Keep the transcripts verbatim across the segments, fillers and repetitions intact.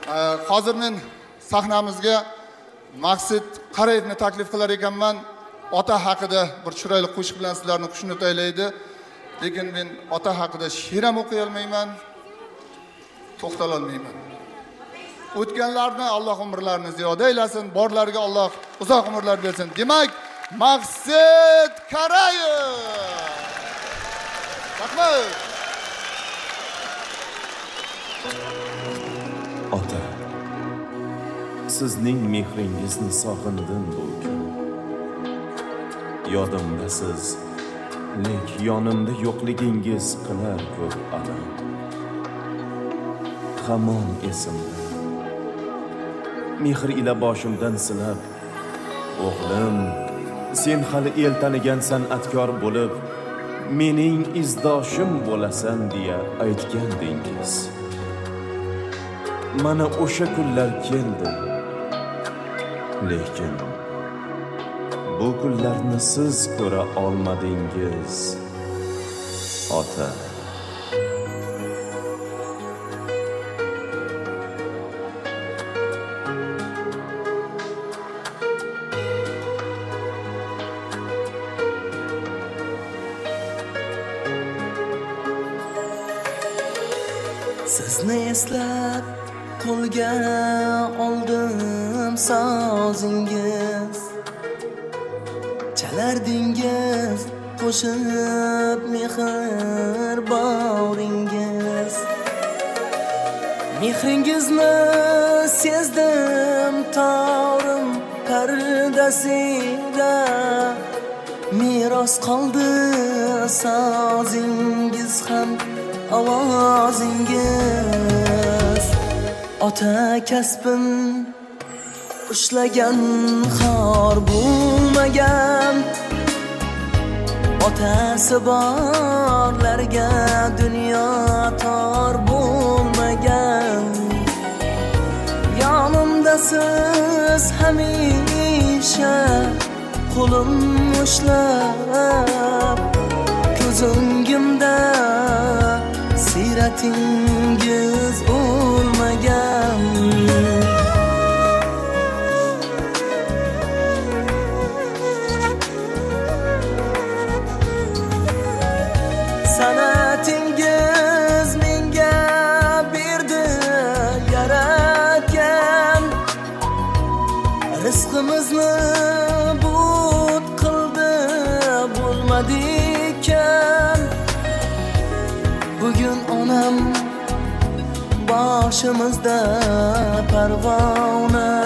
Hozir men sahnamizga Maqsud Qarayevni taklif qilar ekanman. Ota haqida bir chiroyli qo'shiq bilan sizlarni xushnuqtaylaydi. Lekin men ota haqida she'r ham o'qiy olmayman, to'xtala olmayman. O'tganlarni Alloh umrlarini ziyoda aylasin, borlarga Alloh uzoq umrlar bersin. Demak, Maqsud Qarayev. Rahmat. Ota, sizning mehringizni sog'indim bu kun. Yodimdasiz, lek yonimda yo'qligingiz qilar ko'p alam. Hamon esimda, mehr ila boshimdan silab, o'g'lim, sen hali el tanigan san'atkor bo'lib, mening izdoshim bo'lasan deya aytgandingiz. Mana o'sha kunlar keldi. Lekin bu kunlarni siz ko'ra olmadingiz, ota. Sizni eslab qo'lga oldim sozingiz, chalardingiz qo'shib mehr boringiz. Mehringizni sezdim torim pardasida, meros qoldi sozingiz ham ovozingiz. Ota kasbim ushlagan xor bo'lmagan, otasi borlarga dunyo tor bo'lmagan. Yonimdasiz hamisha, qo'lim ushlab, ko'z o'ngimda siratingiz o'lmagan. San'atingiz menga berdi yaratgan, rizqimizni but qildi bo'lmadikan. Bugun onam boshimizda parvona,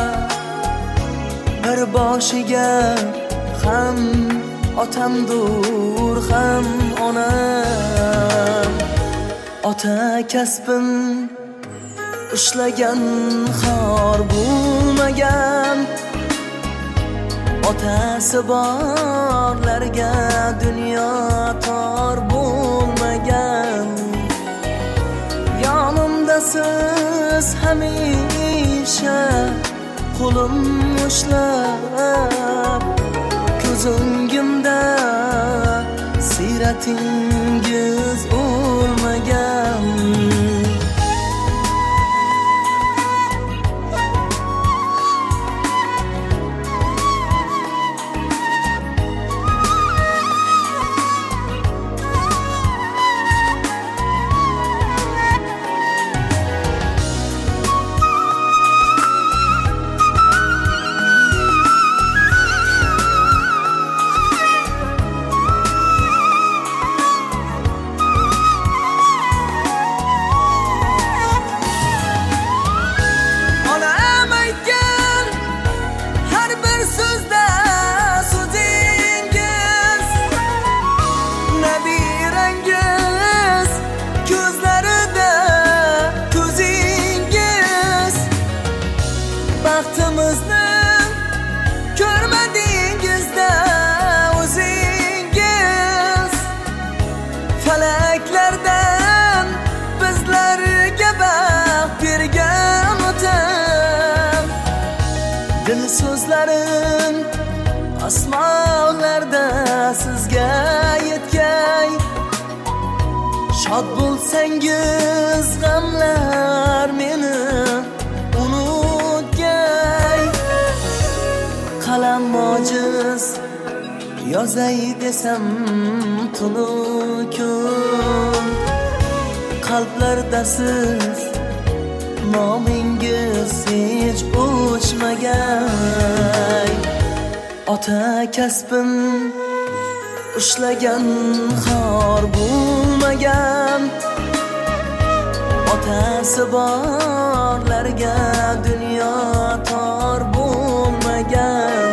bir boshiga ham otamdur ham onam. Ota kasbim ushlagan xor bo'lmagan, otasi borlarga dunyo tor bo'lmagan. Yonimdasiz hamisha, qo'lim ushlab, ko'z o'ngimda siratingiz o'lmagan. Baxtimizni ko'rmadingizda o'zingiz, falaklardan bizlarga baxt bergan otam. Dil so'zlarim osmonlarda sizga yetkay, shod bo'lsangiz g'amlar meni yozay desam tunu kun qalblarda siz nomingiz hech o'chmagan ota kasbin ushlagan xor bo'lmagan otasi borlarga dunyo tor bo'lmagan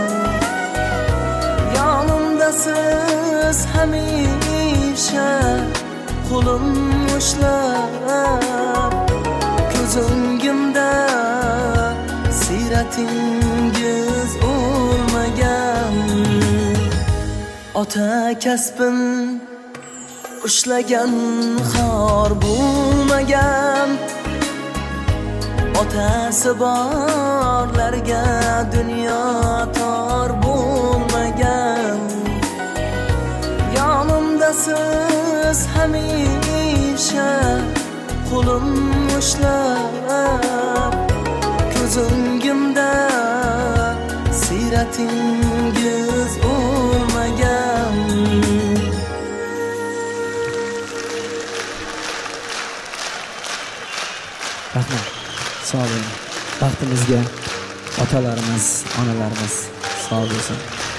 yonimda siz hamisha qo'lim ushlab ko'z o'ngimda siyratingiz o'lmagan ota kasbin ushlagan xor bo'lmagan otasi borlarga dunyo tor bo'lmagan yonimda siz hamisha qo'lim ushlab ko'z o'ngimda siyratingiz o'lmagan rahmat sog' bo'ling baxtimizga otalarimiz onalarimiz sog' bo'lsin